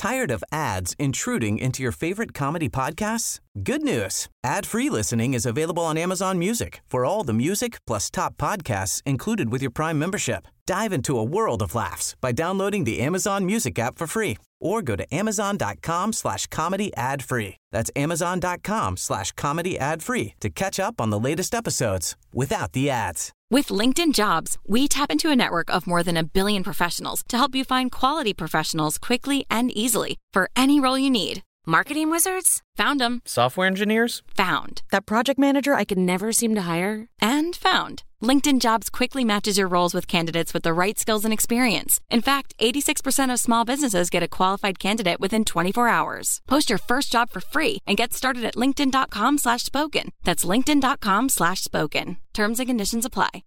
Tired of ads intruding into your favorite comedy podcasts? Good news. Ad-free listening is available on Amazon Music for all the music plus top podcasts included with your Prime membership. Dive into a world of laughs by downloading the Amazon Music app for free or go to amazon.com/comedy ad-free. That's amazon.com/comedy ad-free to catch up on the latest episodes without the ads. With LinkedIn Jobs, we tap into a network of more than 1 billion professionals to help you find quality professionals quickly and easily for any role you need. Marketing wizards? Found them. Software engineers? Found. That project manager I could never seem to hire? And found. LinkedIn Jobs quickly matches your roles with candidates with the right skills and experience. In fact, 86% of small businesses get a qualified candidate within 24 hours. Post your first job for free and get started at linkedin.com/spoken. That's linkedin.com/spoken. Terms and conditions apply.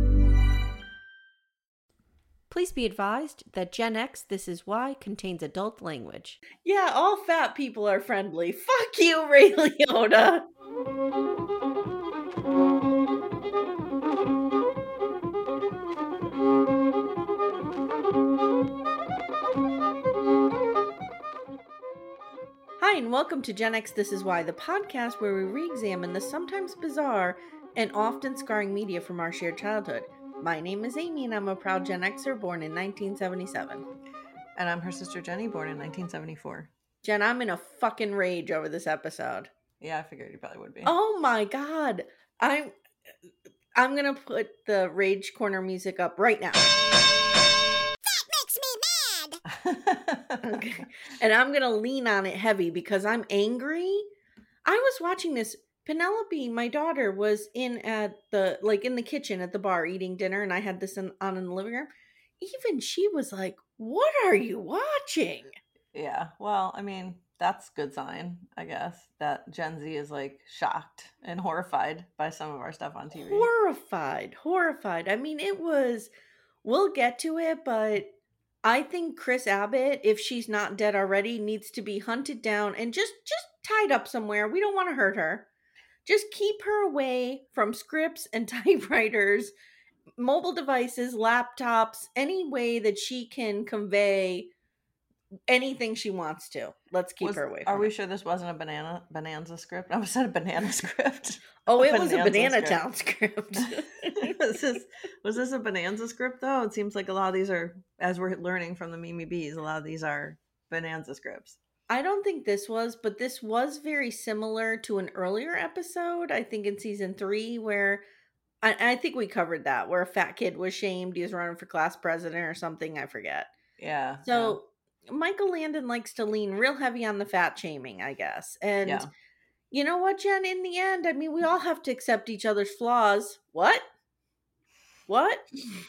Please be advised that Gen X This Is Why contains adult language. Yeah, all fat people are friendly. Fuck you, Ray Liotta. Hi, and welcome to Gen X This Is Why, the podcast where we re-examine the sometimes bizarre and often scarring media from our shared childhood. My name is Amy, and I'm a proud Gen Xer born in 1977. And I'm her sister Jenny, born in 1974. Jen, I'm in a fucking rage over this episode. Yeah, I figured you probably would be. Oh my god. I'm gonna put the Rage Corner music up right now. That makes me mad! Okay. And I'm gonna lean on it heavy because I'm angry. I was watching this. Penelope, my daughter, was in the kitchen at the bar eating dinner, and I had this on in the living room. Even she was like, "What are you watching?" Yeah, well, I mean, that's a good sign, I guess, that Gen Z is like shocked and horrified by some of our stuff on TV. Horrified. I mean, we'll get to it, but I think Chris Abbott, if she's not dead already, needs to be hunted down and just tied up somewhere. We don't want to hurt her. Just keep her away from scripts and typewriters, mobile devices, laptops, any way that she can convey anything she wants to. Let's keep her away from Are we sure this wasn't a Bonanza script? I said a banana script. Oh, it was a Banana Town script. Was this a Bonanza script, though? It seems like a lot of these are, as we're learning from the Mimi Bees, a lot of these are Bonanza scripts. I don't think this was, but this was very similar to an earlier episode, I think in season 3, where I think we covered that, where a fat kid was shamed. He was running for class president or something. I forget. Yeah. So Michael Landon likes to lean real heavy on the fat shaming, I guess. And you know what, Jen? In the end, I mean, we all have to accept each other's flaws. What? Not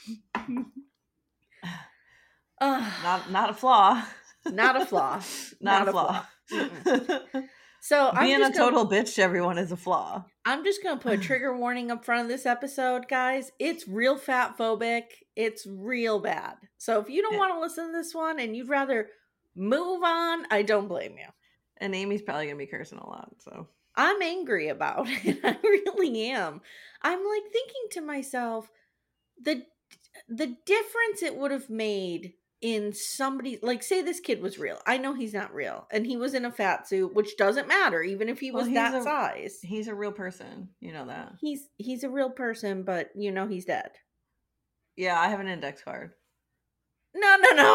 a flaw. Not a flaw. Not a flaw. So being a total bitch to everyone is a flaw. I'm just going to put a trigger warning up front of this episode, guys. It's real fat phobic. It's real bad. So if you don't want to listen to this one and you'd rather move on, I don't blame you. And Amy's probably going to be cursing a lot, so. I'm angry about it. I really am. I'm like thinking to myself, the difference it would have made in somebody, like, say this kid was real. I know he's not real, and he was in a fat suit, which doesn't matter even if he was that size. He's a real person, you know that. He's a real person, but you know he's dead. Yeah, I have an index card. No.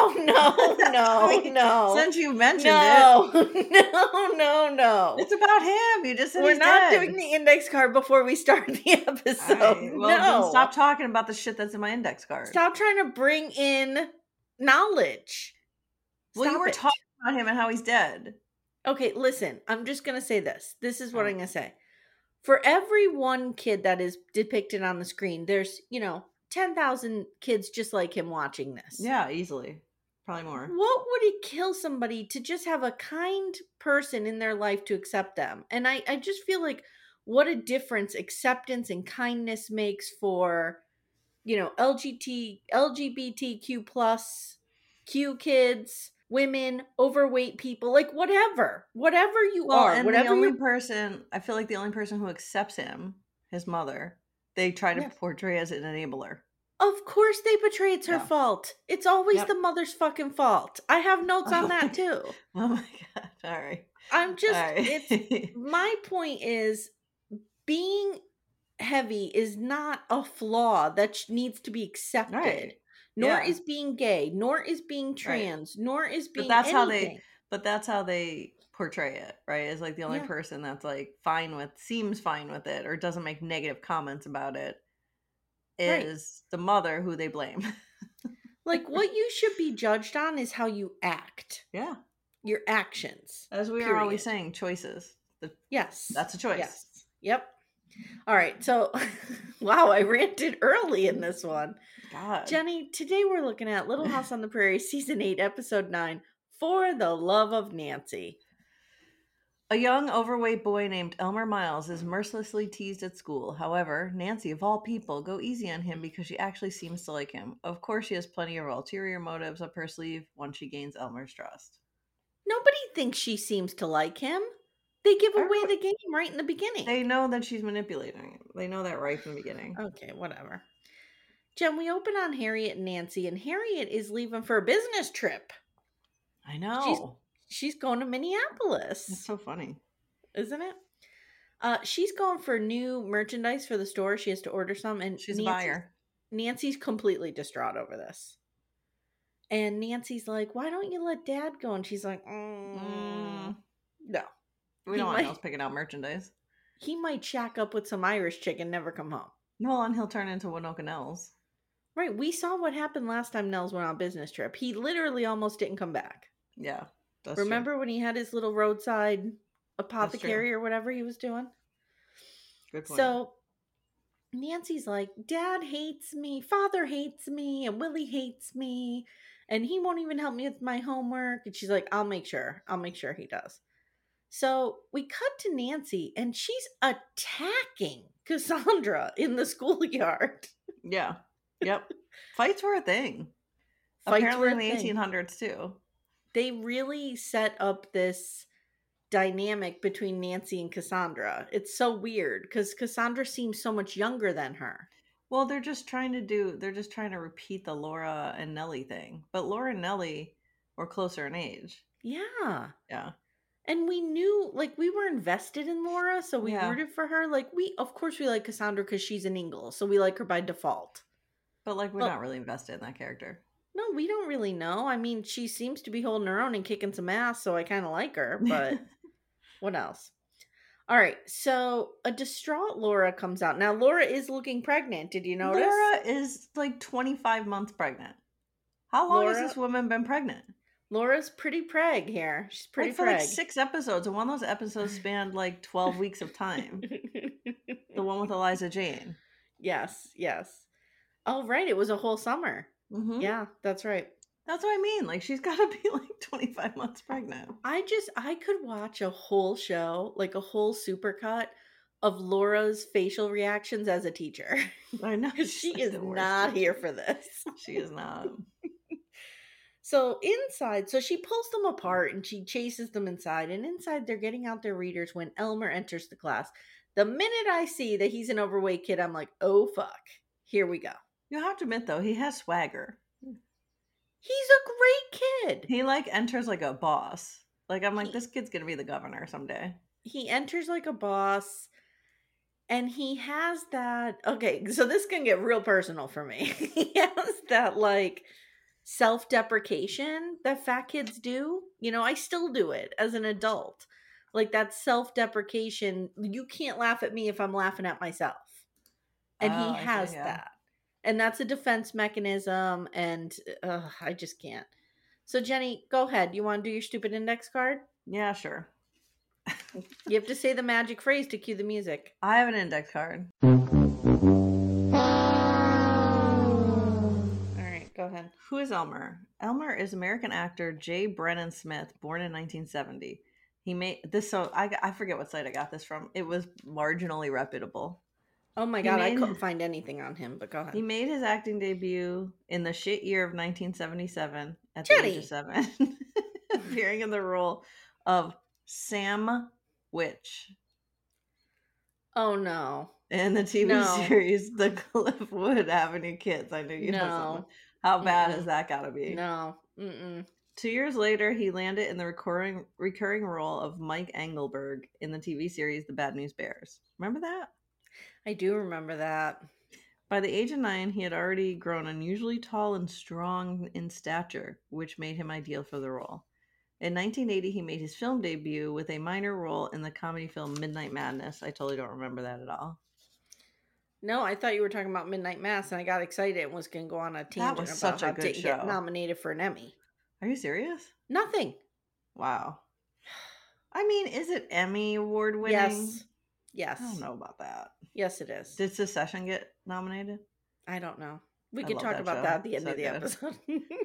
Since you mentioned it. No. It's about him. You just said we're not doing the index card before we start the episode. Right. Well, then stop talking about the shit that's in my index card. Stop trying to bring in knowledge. Well, you were talking about him and how he's dead. Okay, listen. I'm just going to say this. This is what I'm going to say. For every one kid that is depicted on the screen, there's, 10,000 kids just like him watching this. Yeah, easily. Probably more. What would it kill somebody to just have a kind person in their life to accept them? And I just feel like what a difference acceptance and kindness makes for, LGBTQ plus, Q kids, women, overweight people, like whatever you are. And whatever the only person, I feel like the only person who accepts him, his mother, they try to portray as an enabler. Of course they portray it's her Yeah. fault. It's always Yep. the mother's fucking fault. I have notes on Oh my that too. Oh my god. All right. I'm just, All it's, right. my point is being heavy is not a flaw that needs to be accepted. Right. Nor Yeah. is being gay, nor is being Right. trans, nor is But being that's how anything. they portray it, right? Is like the only Yeah. person that's like seems fine with it or doesn't make negative comments about it Right. is the mother who they blame. Like, what you should be judged on is how you act, Yeah. your actions. As we are always period. saying, choices. Yes. That's a choice. Yes. Yep. All right. So, wow, I ranted early in this one. God. Jenny, today we're looking at Little House on the Prairie, Season 8, Episode 9, For the Love of Nancy. A young, overweight boy named Elmer Miles is mercilessly teased at school. However, Nancy, of all people, go easy on him because she actually seems to like him. Of course, she has plenty of ulterior motives up her sleeve once she gains Elmer's trust. Nobody thinks she seems to like him. They give away Everyone- the game right in the beginning. They know that she's manipulating him. They know that right from the beginning. Okay, whatever. Jen, we open on Harriet and Nancy, and Harriet is leaving for a business trip. I know. She's going to Minneapolis. It's so funny. Isn't it? She's going for new merchandise for the store. She has to order some, and She's a buyer. Nancy's completely distraught over this. And Nancy's like, "Why don't you let Dad go?" And she's like, no. We He don't want might- else picking out merchandise. He might shack up with some Irish chick and never come home. No, and he'll turn into Winoka Nels. Right, we saw what happened last time Nels went on a business trip. He literally almost didn't come back. Yeah. That's Remember when he had his little roadside true. apothecary or whatever he was doing? Good point. So Nancy's like, "Dad hates me, Father hates me, and Willie hates me, and he won't even help me with my homework." And she's like, I'll make sure he does." So we cut to Nancy, and she's attacking Cassandra in the schoolyard. Yeah. Yep. Fights were a thing. Fights Apparently were a in the thing. 1800s too. They really set up this dynamic between Nancy and Cassandra. It's so weird because Cassandra seems so much younger than her. Well, they're just trying to repeat the Laura and Nellie thing. But Laura and Nellie were closer in age. Yeah. Yeah. And we knew, like, we were invested in Laura, so we Yeah. rooted for her. Like, of course we like Cassandra because she's an Ingle, so we like her by default. But like we're Well- not really invested in that character. No, we don't really know. I mean, she seems to be holding her own and kicking some ass, so I kind of like her, but what else? All right, so a distraught Laura comes out. Now, Laura is looking pregnant. Did you notice? Laura is like 25 months pregnant. How long has Laura- this woman been pregnant? Laura's pretty preg here. She's pretty Like for like preg. 6 episodes, and one of those episodes spanned like 12 weeks of time. The one with Eliza Jane. Yes. Oh, right. It was a whole summer. Mm-hmm. Yeah, that's right. That's what I mean. Like she's got to be like 25 months pregnant. I could watch a whole show, like a whole supercut of Laura's facial reactions as a teacher. I know. Because she she's is the worst not teacher. here for this. She is not. So inside, so she pulls them apart and she chases them inside. And inside, they're getting out their readers when Elmer enters the class. The minute I see that he's an overweight kid, I'm like, oh, fuck. Here we go. You have to admit though, he has swagger. He's a great kid. He like enters like a boss. Like I'm like, this kid's gonna be the governor someday. He enters like a boss. And he has that. Okay, so this can get real personal for me. He has that like self-deprecation that fat kids do. You know, I still do it as an adult. Like that self-deprecation. You can't laugh at me if I'm laughing at myself. And Oh, he I see, has yeah. that. And that's a defense mechanism. And I just can't. So Jenny, go ahead. You want to do your stupid index card? Yeah, sure. You have to say the magic phrase to cue the music. I have an index card. All right, go ahead. Who is Elmer? Elmer is American actor J. Brennan Smith, born in 1970. He made this, so I forget what site I got this from. It was marginally reputable. Oh my He god, I made- couldn't find anything on him, but go ahead. He made his acting debut in the shit year of 1977 at the age Jenny! of 7, appearing in the role of Sam Witch. Oh no. In the TV No. series, The Cliffwood Avenue Kids. I knew you know something. No. How bad has Mm-mm. that got to be? No. Mm-mm. 2 years later, he landed in the recurring role of Mike Engelberg in the TV series The Bad News Bears. Remember that? I do remember that. By the age of 9, he had already grown unusually tall and strong in stature, which made him ideal for the role. In 1980, he made his film debut with a minor role in the comedy film Midnight Madness. I totally don't remember that at all. No, I thought you were talking about Midnight Mass, and I got excited and was going to go on a tangent was about such a how it good didn't get show. nominated for an Emmy. Are you serious? Nothing. Wow. I mean, is it Emmy award winning? Yes. Yes. I don't know about that. Yes, it is. Did Succession get nominated? I don't know. We I could love talk that about show. that at the end So of the good. episode.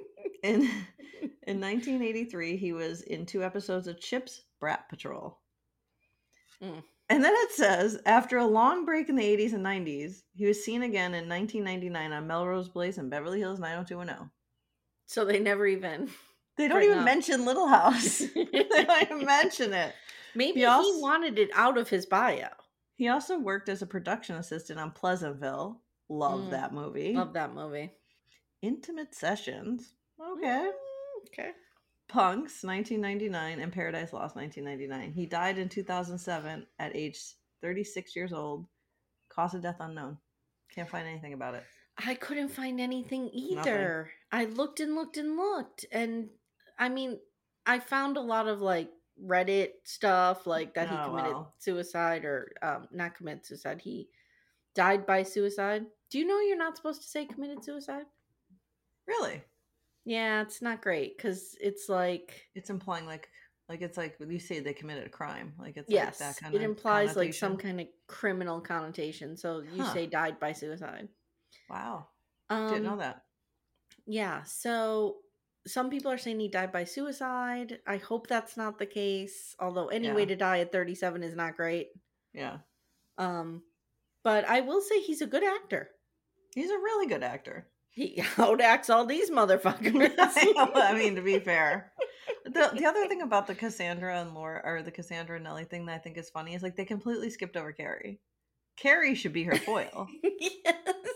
In 1983, he was in 2 episodes of Chip's Brat Patrol. Mm. And then it says, after a long break in the 80s and 90s, he was seen again in 1999 on Melrose Place and Beverly Hills 90210. So they never even... They don't bring even up. mention Little House. They don't even mention it. Maybe He also- he wanted it out of his bio. He also worked as a production assistant on Pleasantville. Love Mm. that movie. Love that movie. Intimate Sessions. Okay. Okay. Punks, 1999, and Paradise Lost, 1999. He died in 2007 at age 36 years old. Cause of death unknown. Can't find anything about it. I couldn't find anything either. I looked and looked and looked. And I mean, I found a lot of like Reddit stuff, like that he Oh, committed wow. suicide or not committed suicide. He died by suicide. Do you know you're not supposed to say committed suicide? Really? Yeah, it's not great because it's like... It's implying like it's like when you say they committed a crime. Like it's Yes, like that kind it of implies like some connotation. kind of criminal connotation. So you Huh. say died by suicide. Wow. Didn't know that. Yeah, so some people are saying he died by suicide. I hope that's not the case. Although any way Yeah. to die at 37 is not great. Yeah. But I will say he's a good actor. He's a really good actor. He outacts all these motherfuckers. I mean, to be fair. The other thing about the Cassandra and Laura, or the Cassandra and Nellie thing that I think is funny is like they completely skipped over Carrie. Carrie should be her foil. yes.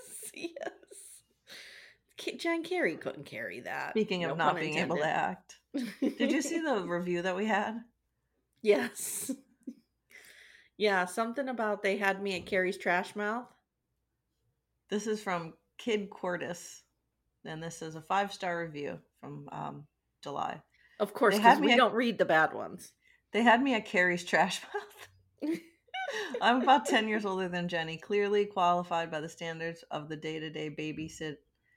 John Kerry couldn't carry that. Speaking of No not pun being able to intended. act. Did you see the review that we had? Yes. Yeah, something about they had me at Carrie's trash mouth. This is from Kid Cordis, and this is a 5-star review from July. Of course, They had because me we at- don't read the bad ones. They had me at Carrie's trash mouth. I'm about 10 years older than Jenny, clearly qualified by the standards of the day to babysit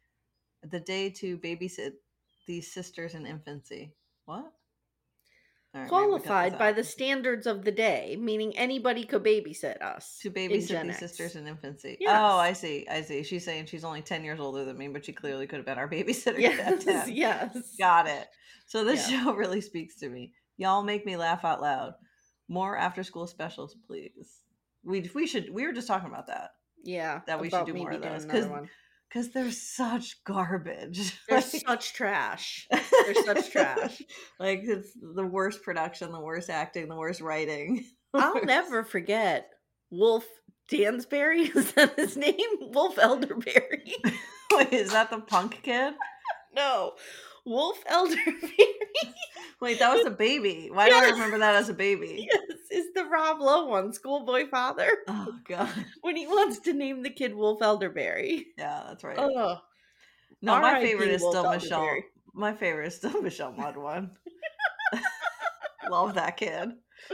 these sisters in infancy. What? All right, maybe we cut Qualified this by out. the standards of the day, meaning anybody could babysit us. To in babysit Gen these X. sisters in infancy. Yes. Oh, I see. She's saying she's only 10 years older than me, but she clearly could have been our babysitter at Yes, 10. yes. Got it. So this Yeah. show really speaks to me. Y'all make me laugh out loud. More after school specials, please. We were just talking about that. Yeah, That we should about do more maybe of doing those, another one. because they're such garbage. They're Like- such trash. They're such trash. Like it's the worst production, the worst acting, the worst writing. I'll never forget Wolf Dansbury. Is that his name? Wolf Elderberry. Wait, is that the punk kid? No, Wolf Elderberry. Wait, that was a baby. Why do I Yes. remember that as a baby? Yes, is the Rob Lowe one, Schoolboy Father, Oh god. when he wants to name the kid Wolf Elderberry. Yeah, that's right. Oh, No, my R.I.P. favorite is Wolf still Michelle. Elderberry. My favorite is still Michelle Mudwine. Love that kid.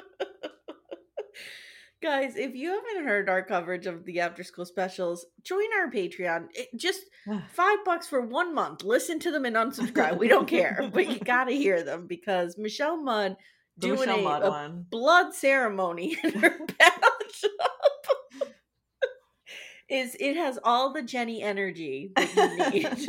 Guys, if you haven't heard our coverage of the after school specials, join our Patreon. Just $5 for 1 month. Listen to them and unsubscribe. We don't care, but you gotta hear them because Michelle Mudd The doing Michelle Mudd a one. blood ceremony in her bathtub. It has all the Jenny energy that you need.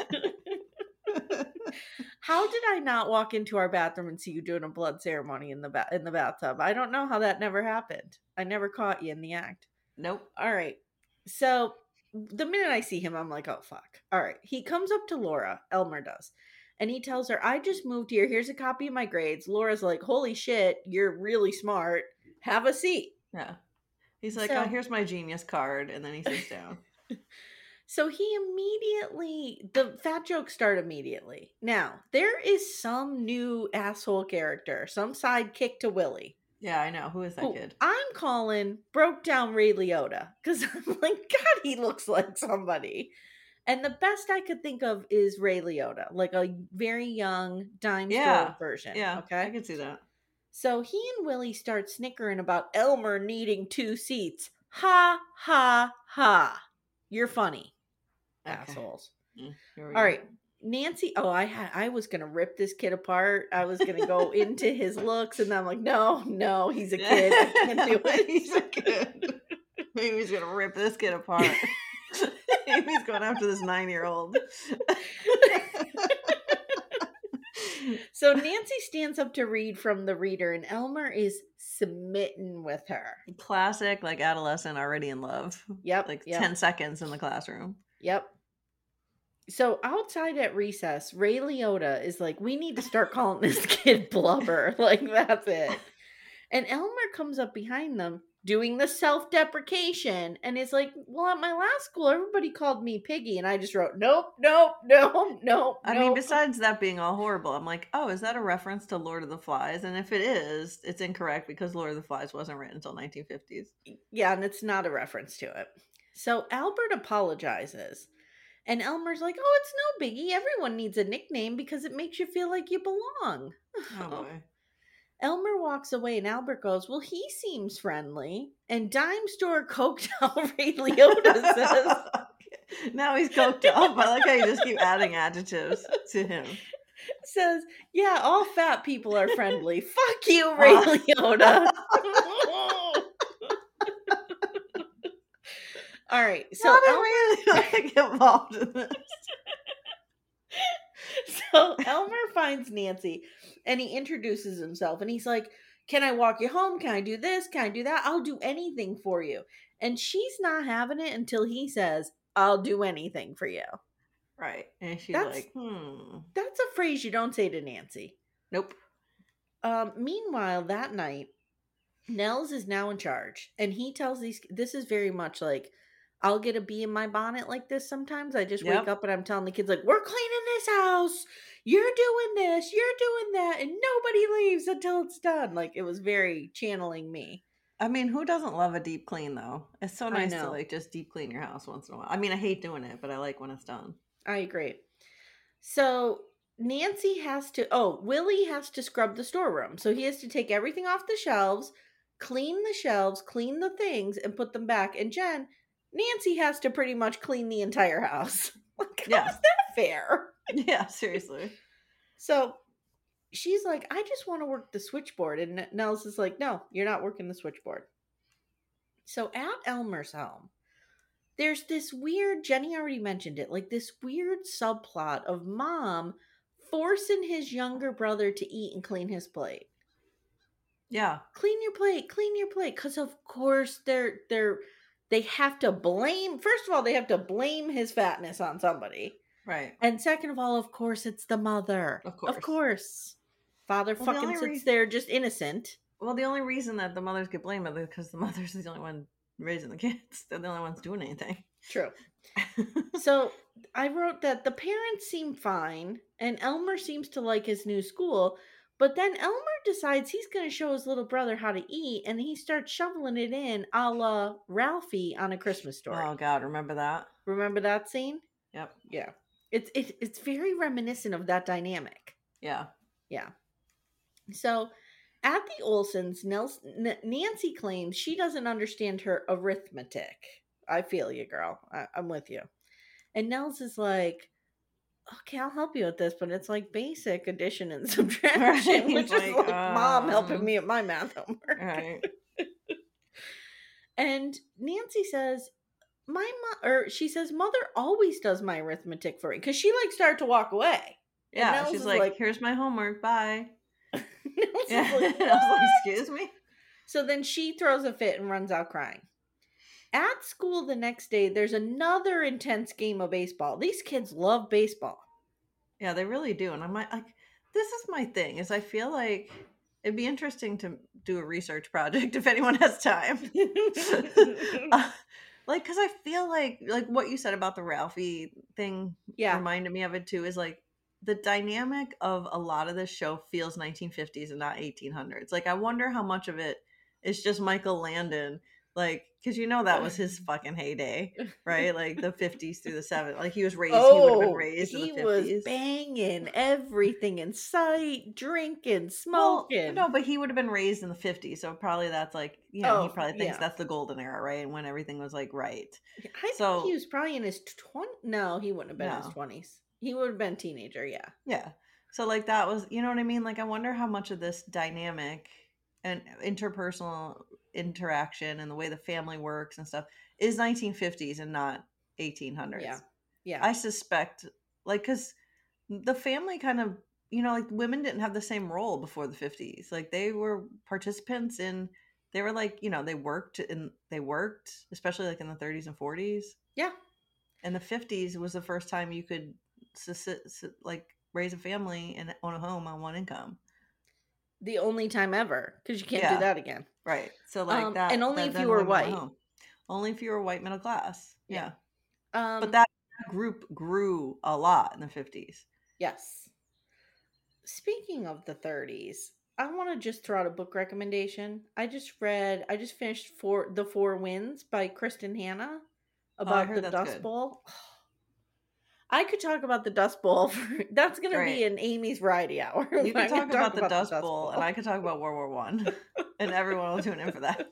How did I not walk into our bathroom and see you doing a blood ceremony in the bathtub? I don't know how that never happened. I never caught you in the act. Nope. All right. So the minute I see him, I'm like, oh, fuck. All right. He comes up to Laura, Elmer does, and he tells her, I just moved here. Here's a copy of my grades. Laura's like, holy shit, you're really smart. Have a seat. Yeah. He's like, So- oh, here's my genius card. And then he sits down. So the fat jokes start immediately. Now, there is some new asshole character, some sidekick to Willie. Yeah, I know. Who is that who kid? I'm calling broke down Ray Liotta. Because I'm like, God, he looks like somebody. And the best I could think of is Ray Liotta, like a very young dime store version. Yeah, Okay. I can see that. So he and Willie start snickering about Elmer needing 2 seats. Ha, ha, ha. You're funny, Okay. assholes. Here we All go. right. Nancy, I was going to rip this kid apart. I was going to go into his looks, and I'm like, no, he's a kid. I can't do it. He's a kid. Maybe he's going to rip this kid apart. Maybe he's going after this 9-year-old. So Nancy stands up to read from the reader, and Elmer is smitten with her. Classic, like adolescent already in love. Yep. Like yep. 10 seconds in the classroom. Yep. So outside at recess, Ray Liotta is like, we need to start calling this kid Blubber. Like, that's it. And Elmer comes up behind them doing the self-deprecation and is like, well, at my last school, everybody called me Piggy. And I just wrote, nope. I mean, besides that being all horrible, I'm like, oh, is that a reference to Lord of the Flies? And if it is, it's incorrect because Lord of the Flies wasn't written until 1950s. Yeah, and it's not a reference to it. So Albert apologizes. And Elmer's like, oh, it's no biggie. Everyone needs a nickname because it makes you feel like you belong. Oh, boy. Elmer walks away and Albert goes, well, he seems friendly. And dime store coked out Ray Liotta says, Now he's coked up. I like how you just keep adding adjectives to him. says, yeah, all fat people are friendly. Fuck you, Ray Liotta. All right. So How did Ray Liotta get involved in this? So Elmer finds Nancy and he introduces himself and he's like, can I walk you home? Can I do this? Can I do that? I'll do anything for you. And she's not having it until he says, I'll do anything for you. Right. And she's That's- like, That's a phrase you don't say to Nancy. Nope. Meanwhile, that night, Nels is now in charge and he tells this is very much like, I'll get a bee in my bonnet like this sometimes. I just wake up and I'm telling the kids, like, we're cleaning this house. You're doing this. You're doing that. And nobody leaves until it's done. Like, it was very channeling me. I mean, who doesn't love a deep clean, though? It's so nice to, know. like, just deep clean your house once in a while. I mean, I hate doing it, but I like when it's done. I agree. So Nancy Willie has to scrub the storeroom. So he has to take everything off the shelves, clean the things, and put them back. And Nancy has to pretty much clean the entire house. Like, how is that fair? Yeah, seriously. So she's like, I just want to work the switchboard. And Nels is like, no, you're not working the switchboard. So at Elmer's home, there's this weird, Jenny already mentioned it, like this weird subplot of mom forcing his younger brother to eat and clean his plate. Yeah. Clean your plate. Because of course they have to blame, first of all, they have to blame his fatness on somebody. Right. And second of all, of course, it's the mother. Of course. Father Well, the fucking only sits there just innocent. Well, the only reason that the mothers get blamed is because the mother's the only one raising the kids. They're the only ones doing anything. True. So I wrote that the parents seem fine and Elmer seems to like his new school, but then Elmer decides he's going to show his little brother how to eat and he starts shoveling it in a la Ralphie on A Christmas Story. Oh, God. Remember that? Remember that scene? Yep. Yeah. It's very reminiscent of that dynamic. Yeah. Yeah. So at the Olsons, Nancy claims she doesn't understand her arithmetic. I feel you, girl. I'm with you. And Nels is like, okay, I'll help you with this, but it's like basic addition and subtraction, Right. which is like mom helping me at my math homework. Right. And Nancy says, she says, mother always does my arithmetic for me because she like started to walk away. And Yeah. Nels She's is like, here's my homework. Bye. Nels Yeah. is like, I was like, "What?" excuse me? So then she throws a fit and runs out crying. At school the next day, there's another intense game of baseball. These kids love baseball. Yeah, they really do. And I'm like, this is my thing, is I feel like It'd be interesting to do a research project if anyone has time. Like, because I feel like what you said about the Ralphie thing Yeah. reminded me of it too, is like the dynamic of a lot of this show feels 1950s and not 1800s. Like, I wonder how much of it is just Michael Landon, like, because that was his fucking heyday, right? Like the 50s through the 70s. Like, he was raised, he would have been raised in the 50s. He was banging everything in sight, drinking, smoking. Well, no, but he would have been raised in the 50s, so probably that's like, he probably thinks that's the golden era, right? And when everything was like right. I think he was probably in his 20s. No, he wouldn't have been in his 20s. He would have been a teenager, yeah. Yeah. So like that was, you know what I mean? Like, I wonder how much of this dynamic and interpersonal interaction and the way the family works and stuff is 1950s and not 1800s. Yeah. Yeah. I suspect, like, because the family kind of, like, women didn't have the same role before the 50s. Like, they were participants in, they were like, they worked, especially like in the 30s and 40s. Yeah. And the 50s was the first time you could like raise a family and own a home on one income. The only time ever, because you can't do that again. Right. So like that, and only if you were white. Only if you were white middle class. Yeah. But that group grew a lot in the 50s. Yes. Speaking of the 30s, I want to just throw out a book recommendation. I just finished The Four Winds by Kristen Hanna about the Dust Bowl. I could talk about the Dust Bowl. That's going to be an Amy's Variety Hour. You can talk about the Dust Bowl, and I could talk about World War I, and everyone will tune in for that.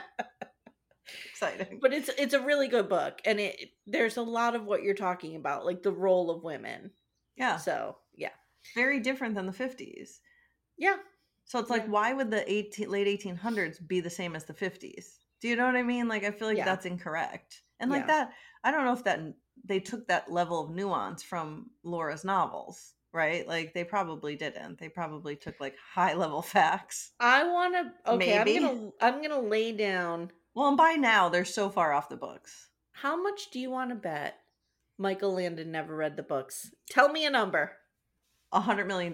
Exciting. But it's a really good book, and there's a lot of what you're talking about, like the role of women. Yeah. So, yeah. Very different than the 50s. Yeah. So it's like, why would the late 1800s be the same as the 50s? Do you know what I mean? Like, I feel like that's incorrect. And like that, I don't know if that they took that level of nuance from Laura's novels, right? Like, they probably didn't. They probably took like high level facts. I want to. Okay, maybe. I'm gonna lay down. Well, and by now they're so far off the books. How much do you want to bet Michael Landon never read the books? Tell me a number. $100 million.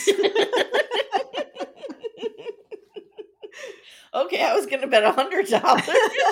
Okay, I was gonna bet $100.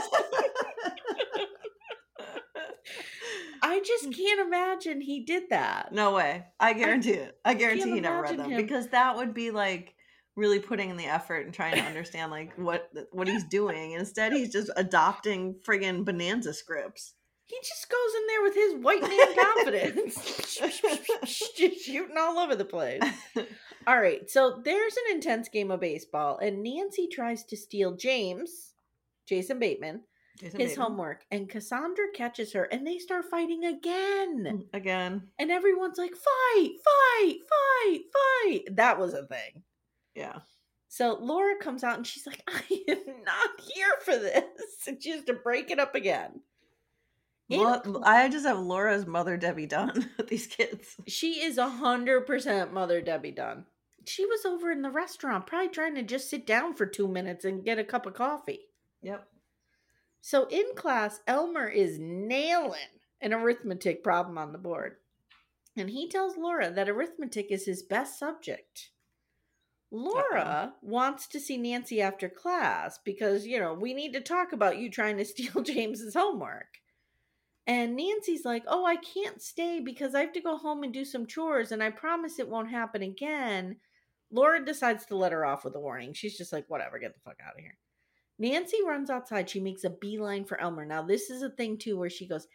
I just can't imagine he did that. No way. I guarantee it. I guarantee he never read them. Because that would be like really putting in the effort and trying to understand like what he's doing. Instead, he's just adopting friggin' Bonanza scripts. He just goes in there with his white man confidence. Just shooting all over the place. All right, so there's an intense game of baseball, and Nancy tries to steal Jason Bateman, his homework, and Cassandra catches her, and they start fighting again. And everyone's like, fight, fight, fight, fight. That was a thing. Yeah. So Laura comes out, and she's like, I am not here for this. And she has to break it up again. I just have Laura's Mother Debbie Dunn with these kids. She is 100% Mother Debbie Dunn. She was over in the restaurant, probably trying to just sit down for 2 minutes and get a cup of coffee. Yep. So in class, Elmer is nailing an arithmetic problem on the board. And he tells Laura that arithmetic is his best subject. Laura wants to see Nancy after class because, we need to talk about you trying to steal James's homework. And Nancy's like, oh, I can't stay because I have to go home and do some chores, and I promise it won't happen again. Laura decides to let her off with a warning. She's just like, whatever, get the fuck out of here. Nancy runs outside. She makes a beeline for Elmer. Now, this is a thing, too, where she goes,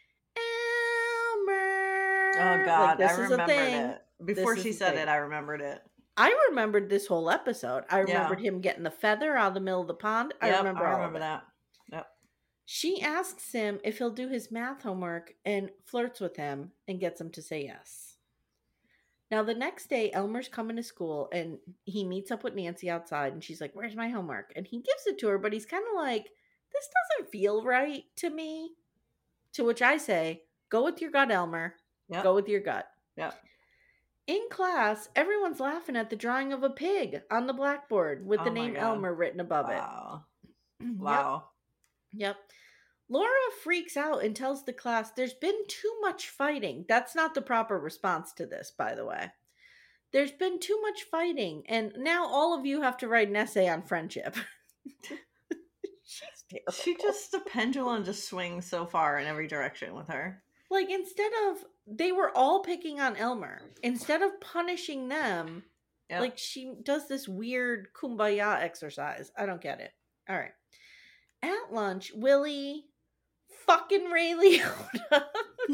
Elmer. Oh, God, I remembered it. Before she said it, I remembered it. I remembered this whole episode. I remembered him getting the feather out of the middle of the pond. I remember that. Yep. She asks him if he'll do his math homework and flirts with him and gets him to say yes. Now, the next day, Elmer's coming to school and he meets up with Nancy outside and she's like, where's my homework? And he gives it to her, but he's kind of like, this doesn't feel right to me. To which I say, go with your gut, Elmer. Yep. Go with your gut. Yeah. In class, everyone's laughing at the drawing of a pig on the blackboard with the name Elmer written above it. Wow. Yep. Laura freaks out and tells the class there's been too much fighting. That's not the proper response to this, by the way. there's been too much fighting, and now all of you have to write an essay on friendship. She's terrible. The pendulum just swings so far in every direction with her. Like, they were all picking on Elmer. Instead of punishing them, Yep. like, she does this weird kumbaya exercise. I don't get it. All right. At lunch, Willie, fucking Ray Liotta,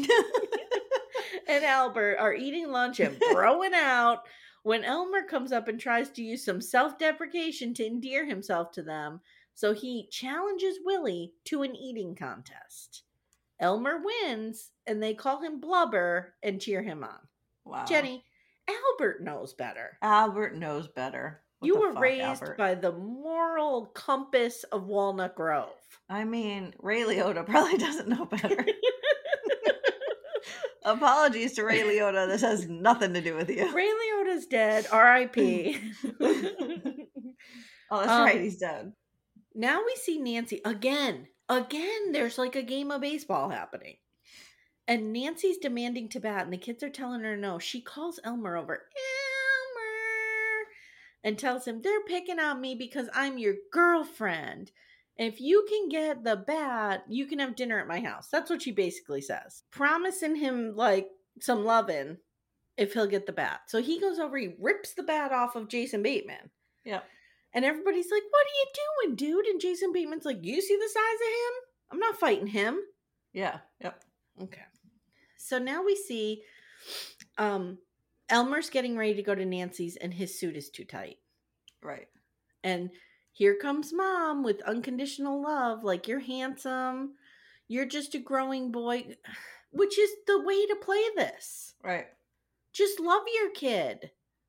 and Albert are eating lunch and throwing out when Elmer comes up and tries to use some self-deprecation to endear himself to them. So he challenges Willie to an eating contest. Elmer wins, and they call him Blubber and cheer him on. Wow. Jenny, Albert knows better. Albert knows better. What You the were fuck, raised Albert? by the moral compass of Walnut Grove. I mean, Ray Liotta probably doesn't know better. Apologies to Ray Liotta. This has nothing to do with you. Ray Liotta's dead. R.I.P. Oh, that's right. He's dead. Now we see Nancy again. There's like a game of baseball happening. And Nancy's demanding to bat, and the kids are telling her no. She calls Elmer over. Elmer! And tells him, they're picking on me because I'm your girlfriend. And if you can get the bat, you can have dinner at my house. That's what she basically says. Promising him, like, some lovin' if he'll get the bat. So he goes over, he rips the bat off of Jason Bateman. Yep. And everybody's like, what are you doing, dude? And Jason Bateman's like, you see the size of him? I'm not fighting him. Yeah. Yep. Okay. So now we see Elmer's getting ready to go to Nancy's and his suit is too tight. Right. And here comes Mom with unconditional love. Like, you're handsome. You're just a growing boy. Which is the way to play this. Right. Just love your kid.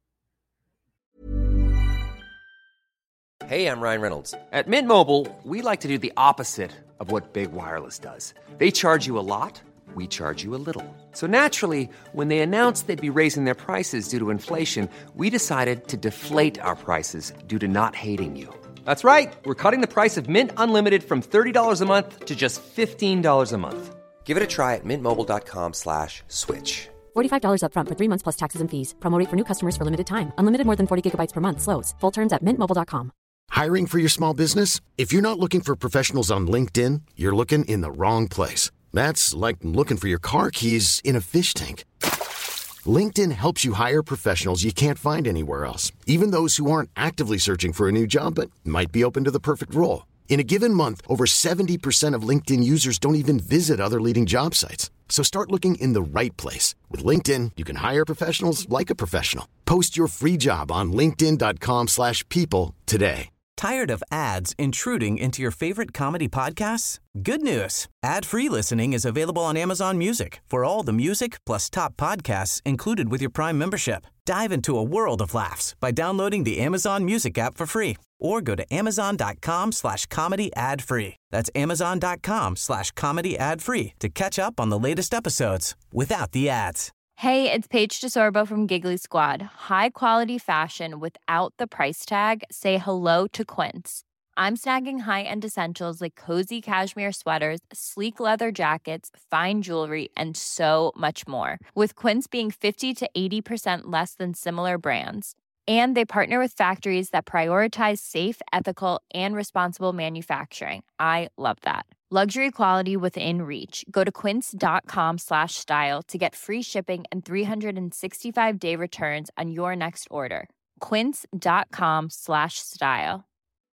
Hey, I'm Ryan Reynolds. At Mint Mobile, we like to do the opposite of what Big Wireless does. They charge you a lot, we charge you a little. So naturally, when they announced they'd be raising their prices due to inflation, we decided to deflate our prices due to not hating you. That's right. We're cutting the price of Mint Unlimited from $30 a month to just $15 a month. Give it a try at mintmobile.com/switch. $45 up front for 3 months plus taxes and fees. Promo rate for new customers for limited time. Unlimited more than 40 gigabytes per month. Slows full terms at mintmobile.com. Hiring for your small business? If you're not looking for professionals on LinkedIn, you're looking in the wrong place. That's like looking for your car keys in a fish tank. LinkedIn helps you hire professionals you can't find anywhere else, even those who aren't actively searching for a new job but might be open to the perfect role. In a given month, over 70% of LinkedIn users don't even visit other leading job sites. So start looking in the right place. With LinkedIn, you can hire professionals like a professional. Post your free job on linkedin.com/people today. Tired of ads intruding into your favorite comedy podcasts? Good news. Ad-free listening is available on Amazon Music for all the music plus top podcasts included with your Prime membership. Dive into a world of laughs by downloading the Amazon Music app for free or go to amazon.com/comedy ad-free. That's amazon.com/comedy ad-free to catch up on the latest episodes without the ads. Hey, it's Paige DeSorbo from Giggly Squad. High quality fashion without the price tag. Say hello to Quince. I'm snagging high-end essentials like cozy cashmere sweaters, sleek leather jackets, fine jewelry, and so much more. With Quince being 50 to 80% less than similar brands. And they partner with factories that prioritize safe, ethical, and responsible manufacturing. I love that. Luxury quality within reach. Go to quince.com/style to get free shipping and 365-day returns on your next order. Quince.com/style.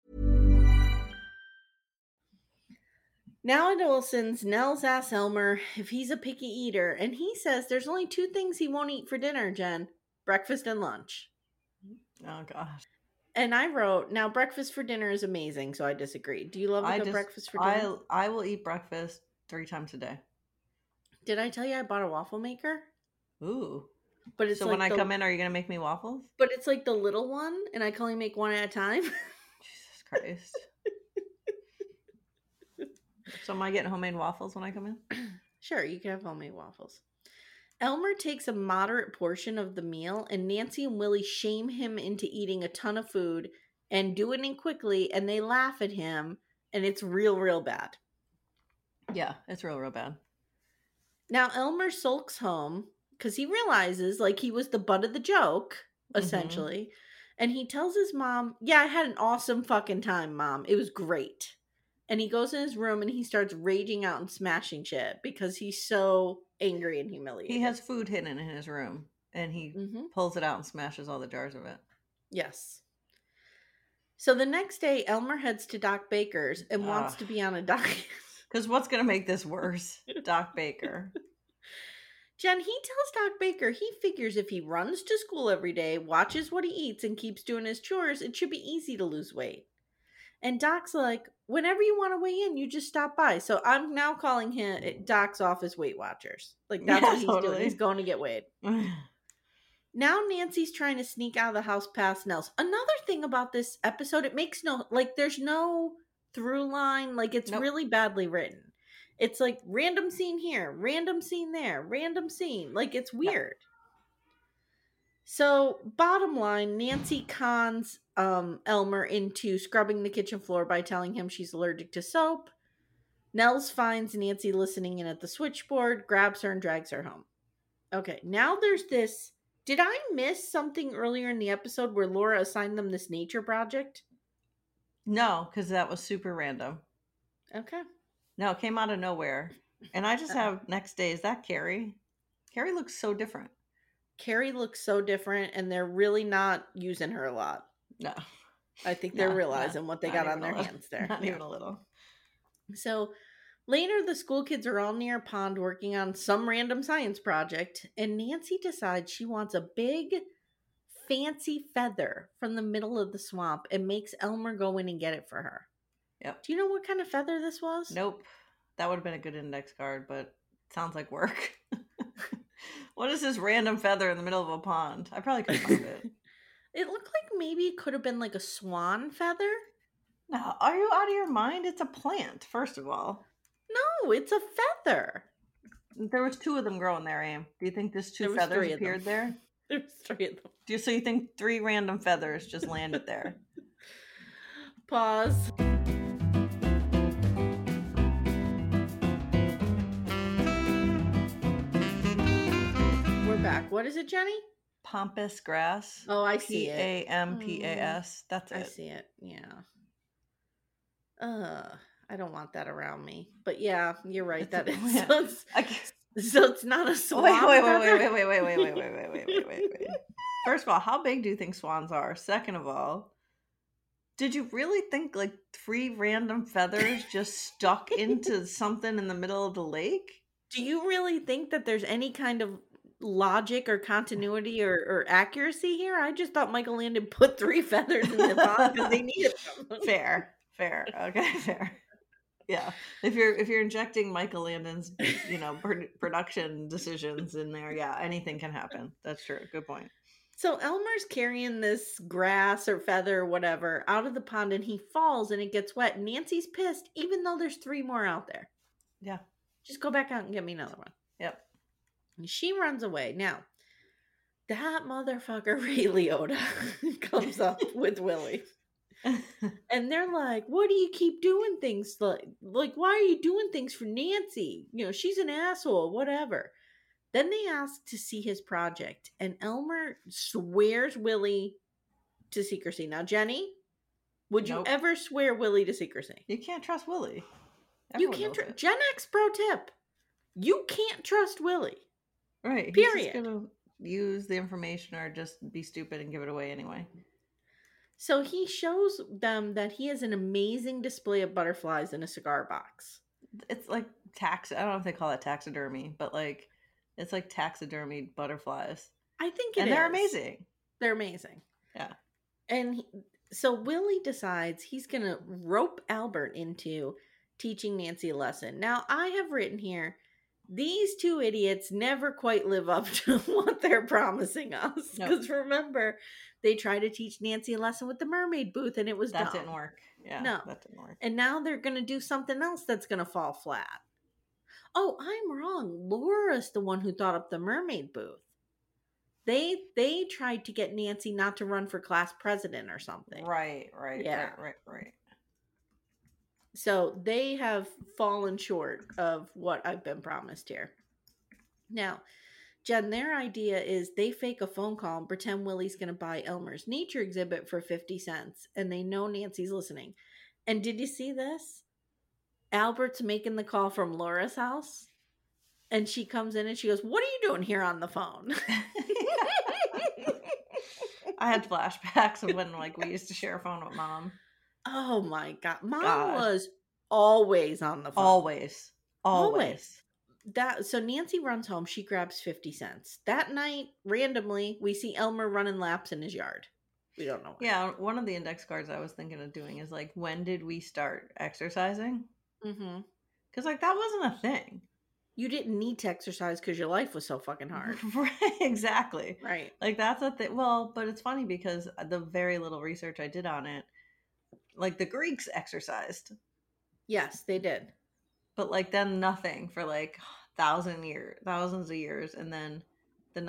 Now at Olson's, Nels asks Elmer if he's a picky eater, and he says there's only 2 things he won't eat for dinner, Jen. Breakfast and lunch. Oh, gosh. And I wrote, now breakfast for dinner is amazing, so I disagree. Do you love a good breakfast for dinner? I will eat breakfast 3 times a day. Did I tell you I bought a waffle maker? Ooh. But it's so like when I come in, are you going to make me waffles? But it's like the little one, and I can only make one at a time. Jesus Christ. So am I getting homemade waffles when I come in? Sure, you can have homemade waffles. Elmer takes a moderate portion of the meal, and Nancy and Willie shame him into eating a ton of food and doing it quickly, and they laugh at him, and it's real bad. Yeah, it's real bad. Now Elmer sulks home because he realizes, like, he was the butt of the joke, essentially. And he tells his mom, yeah, I had an awesome fucking time, Mom. It was great. And he goes in his room and he starts raging out and smashing shit because he's so angry and humiliated. He has food hidden in his room and he pulls it out and smashes all the jars of it. Yes. So the next day, Elmer heads to Doc Baker's and wants to be on a diet. Because what's going to make this worse? Doc Baker. Jen, he tells Doc Baker he figures if he runs to school every day, watches what he eats, and keeps doing his chores, it should be easy to lose weight. And Doc's like, whenever you want to weigh in, you just stop by. So I'm now calling him Doc's office Weight Watchers. Like, that's what he's doing. He's going to get weighed. Now Nancy's trying to sneak out of the house past Nels. Another thing about this episode, it makes there's no through line. Like, it's really badly written. It's like random scene here, random scene there, random scene. Like, it's weird. So, bottom line, Nancy cons Elmer into scrubbing the kitchen floor by telling him she's allergic to soap. Nels finds Nancy listening in at the switchboard, grabs her, and drags her home. Okay, now there's this. Did I miss something earlier in the episode where Laura assigned them this nature project? No, because that was super random. Okay. No, it came out of nowhere. And I just have next day, is that Carrie? Carrie looks so different. Carrie looks so different, and they're really not using her a lot. No. I think they're realizing what they got on their hands there. Not even a little. So later, the school kids are all near a pond working on some random science project, and Nancy decides she wants a big, fancy feather from the middle of the swamp and makes Elmer go in and get it for her. Yep. Do you know what kind of feather this was? Nope. That would have been a good index card, but sounds like work. What is this random feather in the middle of a pond? I probably could find it. It looked like maybe it could have been like a swan feather. No, are you out of your mind? It's a plant, first of all. No, it's a feather. There was 2 of them growing there, Aim. Do you think this 2 feathers appeared there? There was 3 of them. So you think 3 random feathers just landed there? Pause. We're back. What is it, Jenny? Pampas grass. Oh, I see it. Pampas. That's it. I see it. Yeah. I don't want that around me. But yeah, you're right. It's that a is. plant. So it's not a swan. Wait. First of all, how big do you think swans are? Second of all, did you really think like 3 random feathers just stuck into something in the middle of the lake? Do you really think that there's any kind of logic or continuity or accuracy here? I just thought Michael Landon put 3 feathers in the pond because they needed them. Fair. Okay, fair. Yeah, if you're injecting Michael Landon's, production decisions in there, yeah, anything can happen. That's true. Good point. So Elmer's carrying this grass or feather or whatever out of the pond, and he falls and it gets wet. Nancy's pissed, even though there's 3 more out there. Yeah. Just go back out and get me another one. Yep. And she runs away. Now, that motherfucker Ray Liotta comes up with Willie. And they're like, what do you keep doing things like why are you doing things for Nancy? She's an asshole, whatever. Then they ask to see his project, and Elmer swears Willie to secrecy. Now, Jenny, would you ever swear Willie to secrecy? You can't trust Willie. You can't trust. Gen X pro tip. You can't trust Willie. Right. Period. He's just gonna use the information or just be stupid and give it away anyway. So he shows them that he has an amazing display of butterflies in a cigar box. It's like I don't know if they call it taxidermy, but like it's like taxidermied butterflies. I think it is. And they're amazing. They're amazing. Yeah. And so Willie decides he's going to rope Albert into teaching Nancy a lesson. Now, I have written here, these 2 idiots never quite live up to what they're promising us. Because remember, they tried to teach Nancy a lesson with the mermaid booth, and it was That dumb. didn't work. Yeah, no. That didn't work. And now they're going to do something else that's going to fall flat. Oh, I'm wrong. Laura's the one who thought up the mermaid booth. They tried to get Nancy not to run for class president or something. Right. Yeah. Right. So they have fallen short of what I've been promised here. Now, Jen, their idea is they fake a phone call and pretend Willie's going to buy Elmer's nature exhibit for 50 cents. And they know Nancy's listening. And did you see this? Albert's making the call from Laura's house. And she comes in and she goes, "What are you doing here on the phone?" I had flashbacks of when like we used to share a phone with Mom. Oh my God. Mom was always on the phone. Always. So Nancy runs home. She grabs 50 cents. That night, randomly, we see Elmer running laps in his yard. We don't know why. Yeah, one of the index cards I was thinking of doing is like, when did we start exercising? Mm-hmm. Because like that wasn't a thing. You didn't need to exercise because your life was so fucking hard. Right, exactly. Right. Like that's a thing. Well, but it's funny because the very little research I did on it, like the Greeks exercised. Yes, they did. But like then nothing for like thousands of years, and then the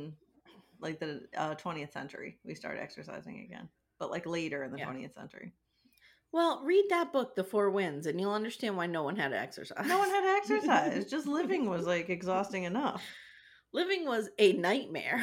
20th century we started exercising again. But like later in the 20th century. Well, read that book, The Four Winds, and you'll understand why no one had to exercise. No one had to exercise. Just living was like exhausting enough. Living was a nightmare.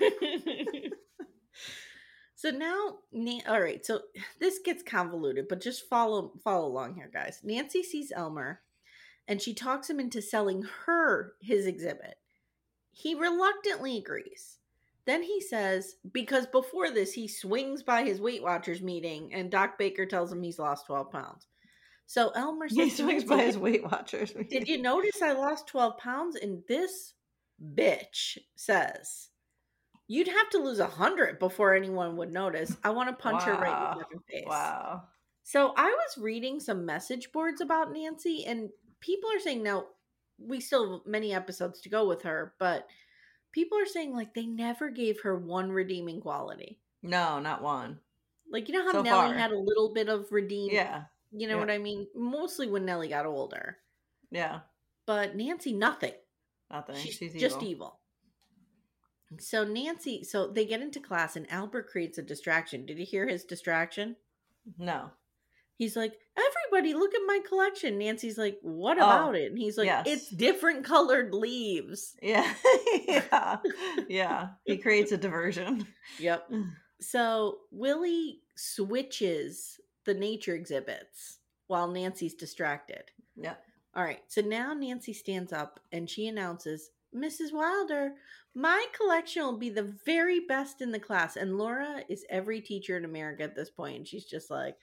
So now, all right, so this gets convoluted, but just follow along here, guys. Nancy sees Elmer, and she talks him into selling her his exhibit. He reluctantly agrees. Then he says, because before this, he swings by his Weight Watchers meeting, and Doc Baker tells him he's lost 12 pounds. So Elmer says, he swings by his Weight Watchers meeting. "Did you notice I lost 12 pounds? And this bitch says, you'd have to lose 100 before anyone would notice. I want to punch her right in the fucking face." Wow. So I was reading some message boards about Nancy, and people are saying, now, we still have many episodes to go with her, but people are saying, like, they never gave her one redeeming quality. No, not one. Like, you know how So Nellie far. had a little bit of redeem? Yeah. You know what I mean? Mostly when Nellie got older. Yeah. But Nancy, nothing. Nothing. She's just evil. So Nancy, so they get into class and Albert creates a distraction. Did you hear his distraction? No. He's like, "Everybody, look at my collection." Nancy's like, "What about it?" And he's like, yes. "It's different colored leaves." Yeah. Yeah. He creates a diversion. Yep. So Willie switches the nature exhibits while Nancy's distracted. Yep. All right. So now Nancy stands up and she announces, "Mrs. Wilder, my collection will be the very best in the class." And Laura is every teacher in America at this point. And she's just like,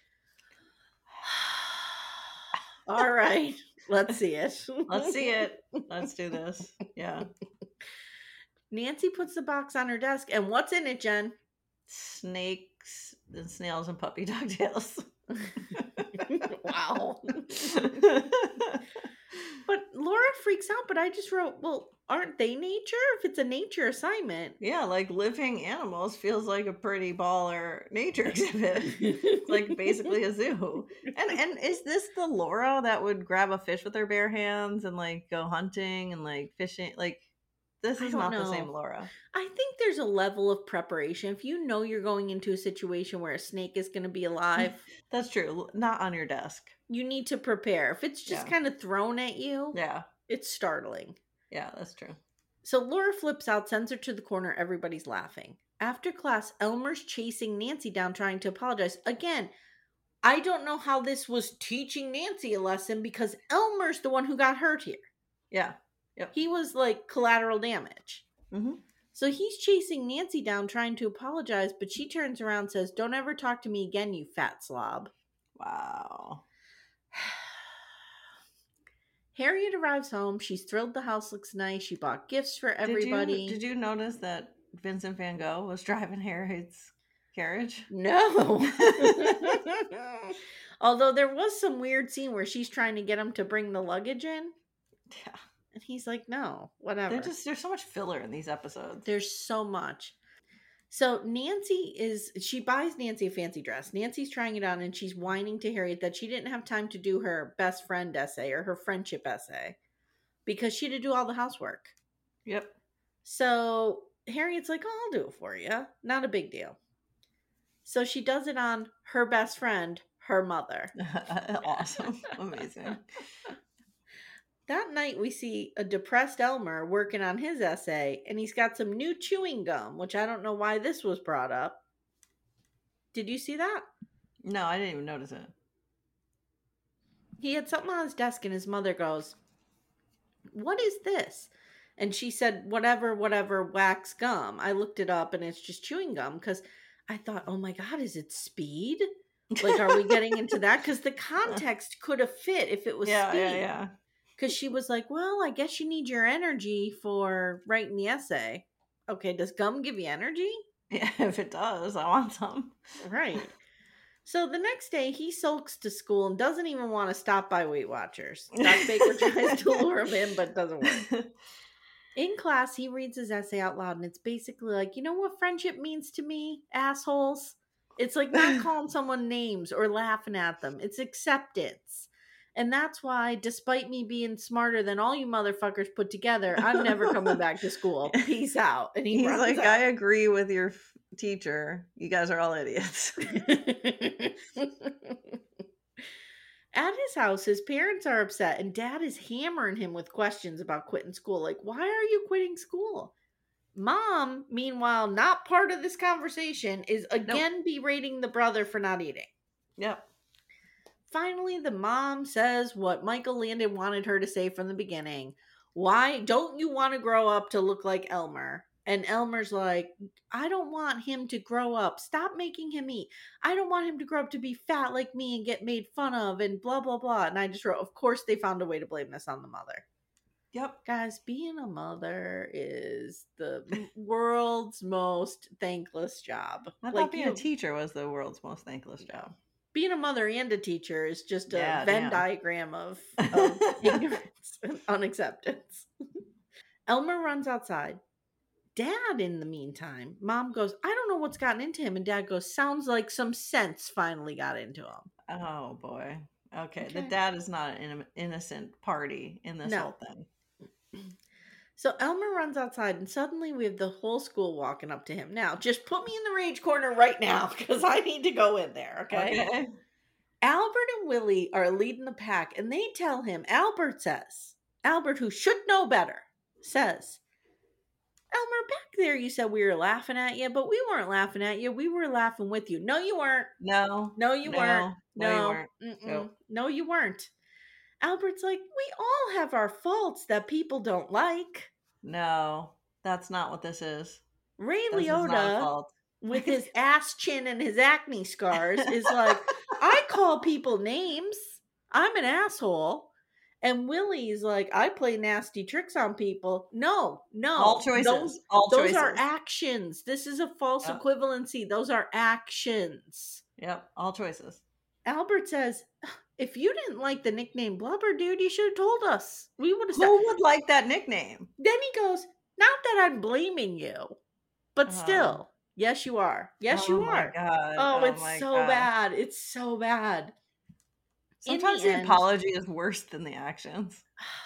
"All right, let's see it." Let's see it. Let's do this. Yeah. Nancy puts the box on her desk, and what's in it, Jen? Snakes and snails and puppy dog tails. Wow. But Laura freaks out, but I just wrote, well, aren't they nature? If it's a nature assignment. Yeah, like living animals feels like a pretty baller nature exhibit. It's like basically a zoo. And is this the Laura that would grab a fish with her bare hands and like go hunting and like fishing? Like this is not the same Laura. I think there's a level of preparation. If you know you're going into a situation where a snake is going to be alive. That's true. Not on your desk. You need to prepare. If it's just kind of thrown at you, it's startling. Yeah, that's true. So Laura flips out, sends her to the corner. Everybody's laughing. After class, Elmer's chasing Nancy down, trying to apologize. Again, I don't know how this was teaching Nancy a lesson because Elmer's the one who got hurt here. Yeah. Yep. He was like collateral damage. Mm-hmm. So he's chasing Nancy down, trying to apologize, but she turns around and says, "Don't ever talk to me again, you fat slob." Wow. Harriet arrives home. She's thrilled the house looks nice. She bought gifts for everybody. Did you notice that Vincent Van Gogh was driving Harriet's carriage? No. Although there was some weird scene where she's trying to get him to bring the luggage in. Yeah. And he's like, "No, whatever." There's so much filler in these episodes. There's so much. So she buys Nancy a fancy dress. Nancy's trying it on and she's whining to Harriet that she didn't have time to do her best friend essay or her friendship essay because she had to do all the housework. Yep. So Harriet's like, "Oh, I'll do it for you. Not a big deal." So she does it on her best friend, her mother. Awesome. Amazing. That night we see a depressed Elmer working on his essay, and he's got some new chewing gum, which I don't know why this was brought up. Did you see that? No, I didn't even notice it. He had something on his desk, and his mother goes, "What is this?" And she said, whatever, wax gum. I looked it up, and it's just chewing gum, because I thought, oh my God, is it speed? Like, are we getting into that? Because the context could have fit if it was speed. Yeah. Because she was like, well, I guess you need your energy for writing the essay. Okay, does gum give you energy? Yeah, if it does, I want some. Right. So the next day, he sulks to school and doesn't even want to stop by Weight Watchers. Doc Baker tries to lure him in, but it doesn't work. In class, he reads his essay out loud, and it's basically like, you know what friendship means to me, assholes? It's like not calling someone names or laughing at them. It's acceptance. And that's why, despite me being smarter than all you motherfuckers put together, I'm never coming back to school. Peace out. And he's like, out. I agree with your teacher. You guys are all idiots. At his house, his parents are upset, and Dad is hammering him with questions about quitting school. Like, why are you quitting school? Mom, meanwhile, not part of this conversation, is again berating the brother for not eating. Yep. Finally, the mom says what Michael Landon wanted her to say from the beginning. Why don't you want to grow up to look like Elmer? And Elmer's like, I don't want him to grow up. Stop making him eat. I don't want him to grow up to be fat like me and get made fun of and blah, blah, blah. And I just wrote, of course they found a way to blame this on the mother. Yep. Guys, being a mother is the world's most thankless job. I thought being a teacher was the world's most thankless job. Being a mother and a teacher is just a Venn diagram of ignorance and unacceptance. Elmer runs outside. Dad, in the meantime, Mom goes, I don't know what's gotten into him. And Dad goes, sounds like some sense finally got into him. Oh, boy. Okay. The dad is not an innocent party in this whole thing. So Elmer runs outside, and suddenly we have the whole school walking up to him. Now, just put me in the rage corner right now, because I need to go in there, okay? Albert and Willie are leading the pack, and they tell him, Albert, who should know better, says, Elmer, back there you said we were laughing at you, but we weren't laughing at you. We were laughing with you. No, you weren't. No, you weren't. No, you weren't. Nope. No, you weren't. Albert's like, we all have our faults that people don't like. No, that's not what this is. Ray Liotta, with his ass chin and his acne scars, is like, I call people names. I'm an asshole. And Willie's like, I play nasty tricks on people. No. All choices. Those are actions. This is a false equivalency. Those are actions. Yep, all choices. Albert says, if you didn't like the nickname Blubber Dude, you should have told us. We would have. Who would like that nickname? Then he goes, not that I'm blaming you, but still, yes, you are. Yes, you are. God. It's so bad. It's so bad. Sometimes the apology is worse than the actions.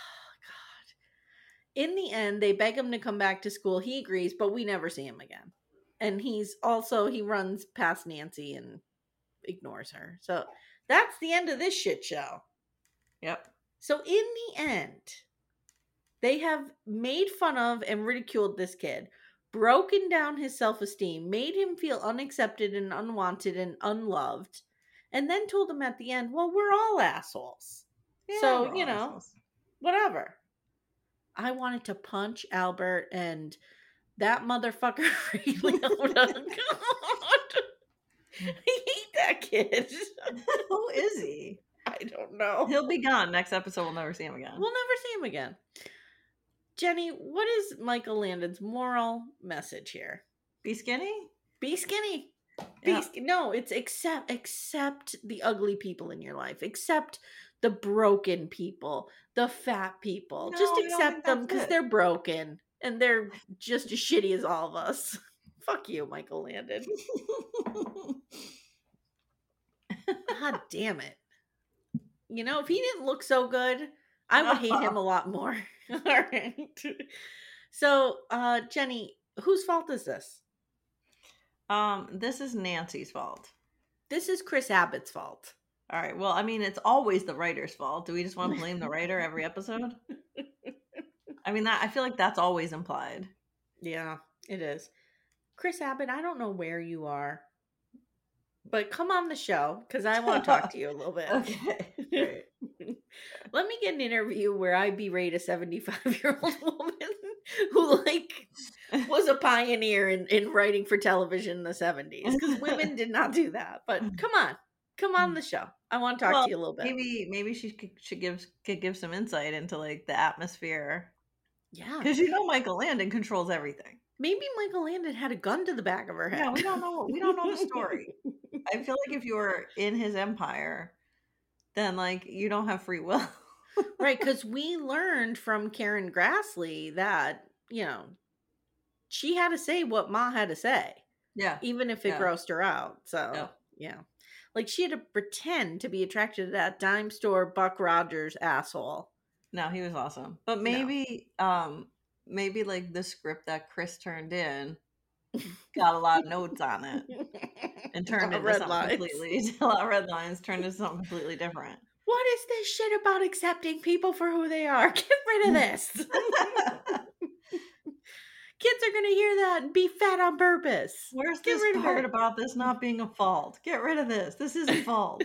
God. In the end, they beg him to come back to school. He agrees, but we never see him again. And he runs past Nancy and ignores her. So that's the end of this shit show. Yep. So in the end, they have made fun of and ridiculed this kid, broken down his self-esteem, made him feel unaccepted and unwanted and unloved, and then told him at the end, well, we're all assholes. Yeah, so, whatever. I wanted to punch Albert and that motherfucker really God. I hate that kid. Who is he? I don't know. He'll be gone. Next episode, we'll never see him again. We'll never see him again. Jenny, what is Michael Landon's moral message here? Be skinny? Be skinny. No, it's accept the ugly people in your life. Accept the broken people, the fat people. No, just accept them because they're broken and they're just as shitty as all of us. Fuck you, Michael Landon. God damn it. If he didn't look so good, I would hate him a lot more. All right. So, Jenny, whose fault is this? This is Nancy's fault. This is Chris Abbott's fault. All right. Well, I mean, it's always the writer's fault. Do we just want to blame the writer every episode? I mean, I feel like that's always implied. Yeah, it is. Chris Abbott, I don't know where you are, but come on the show because I want to talk to you a little bit. Okay. Great. Let me get an interview where I berate a 75-year-old woman who was a pioneer in writing for television in the 70s, because women did not do that. But come on the show. I want to talk to you a little bit. Maybe she could give some insight into like the atmosphere. Yeah, because Michael Landon controls everything. Maybe Michael Landon had a gun to the back of her head. Yeah, we don't know. We don't know the story. I feel like if you were in his empire, then like you don't have free will. Right, because we learned from Karen Grassley that, she had to say what Ma had to say. Yeah. Even if it grossed her out. So, yeah. Like, she had to pretend to be attracted to that dime store Buck Rogers asshole. No, he was awesome. But maybe like the script that Chris turned in got a lot of notes on it and turned into something completely, a lot of red lines, turned into something completely different. What is this shit about accepting people for who they are? Get rid of this. Kids are going to hear that and be fat on purpose. Where's this part about this not being a fault? Get rid of this. This isn't fault.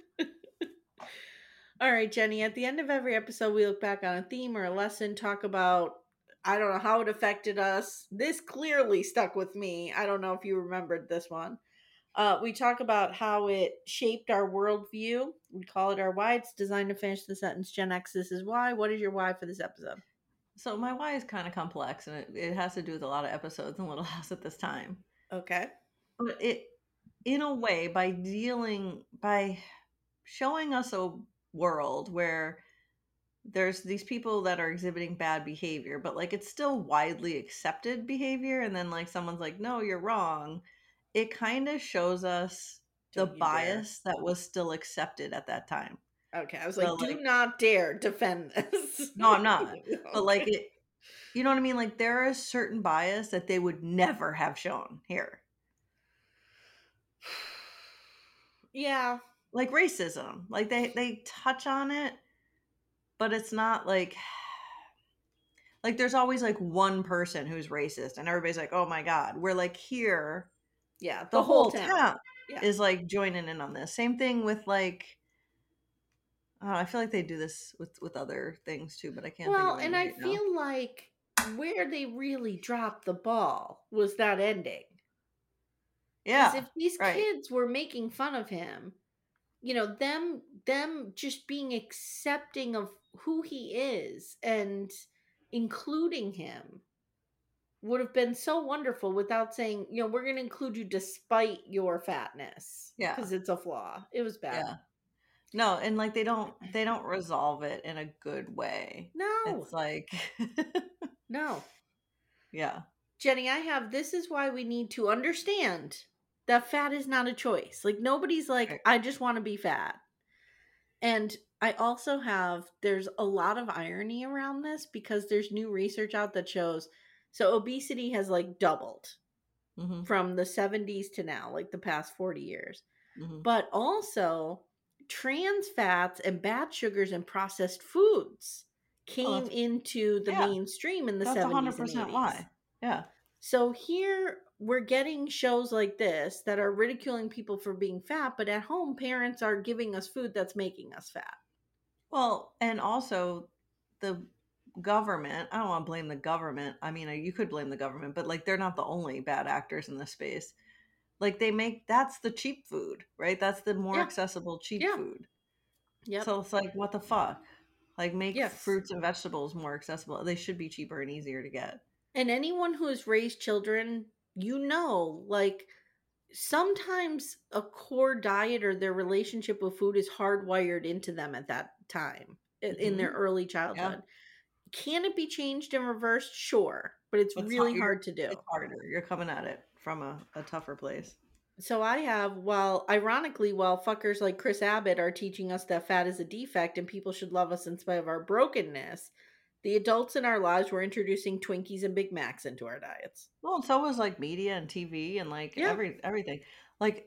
All right, Jenny, at the end of every episode, we look back on a theme or a lesson, talk about, I don't know how it affected us. This clearly stuck with me. I don't know if you remembered this one. We talk about how it shaped our worldview. We call it our why. It's designed to finish the sentence, Gen X, this is why. What is your why for this episode? So my why is kind of complex, and it has to do with a lot of episodes in Little House at this time. Okay. But it, in a way, by showing us a world where there's these people that are exhibiting bad behavior, but like it's still widely accepted behavior, and then like someone's like, no, you're wrong. It kind of shows us the bias that was still accepted at that time. Okay, I was so like, do not dare defend this. No, I'm not. But like it, you know what I mean? Like there is certain bias that they would never have shown here. Yeah. Like racism. Like they touch on it, but it's not like there's always like one person who's racist and everybody's like, oh my God. We're like here. Yeah. The whole town is like joining in on this. Same thing with like, I feel like they do this with other things too, but I can't think of it. Well, and I feel like where they really dropped the ball was that ending. Yeah. Because if these kids were making fun of him, them just being accepting of who he is and including him would have been so wonderful without saying, we're going to include you despite your fatness. Yeah. Because it's a flaw. It was bad. Yeah. No, and like they don't resolve it in a good way. No. It's like no. Yeah. Jenny, this is why we need to understand that fat is not a choice. Like nobody's like, I just want to be fat. And I also there's a lot of irony around this because there's new research out that shows, so obesity has like doubled from the 70s to now, like the past 40 years. Mm-hmm. But also trans fats and bad sugars and processed foods came into the mainstream in the 70s 100% and 80s. Why? Yeah. So here we're getting shows like this that are ridiculing people for being fat, but at home parents are giving us food that's making us fat. Well, and also the government, I don't want to blame the government. I mean, you could blame the government, but like they're not the only bad actors in this space. Like that's the cheap food, right? That's the more accessible cheap food. Yeah. So it's like, what the fuck? Like make fruits and vegetables more accessible. They should be cheaper and easier to get. And anyone who has raised children, like sometimes a core diet or their relationship with food is hardwired into them at that time in their early childhood. Yeah. Can it be changed and reversed? Sure. But it's really hard to do. It's harder. You're coming at it from a tougher place. So while fuckers like Chris Abbott are teaching us that fat is a defect and people should love us in spite of our brokenness, the adults in our lives were introducing Twinkies and Big Macs into our diets. Well, and so was like media and TV and like everything. Like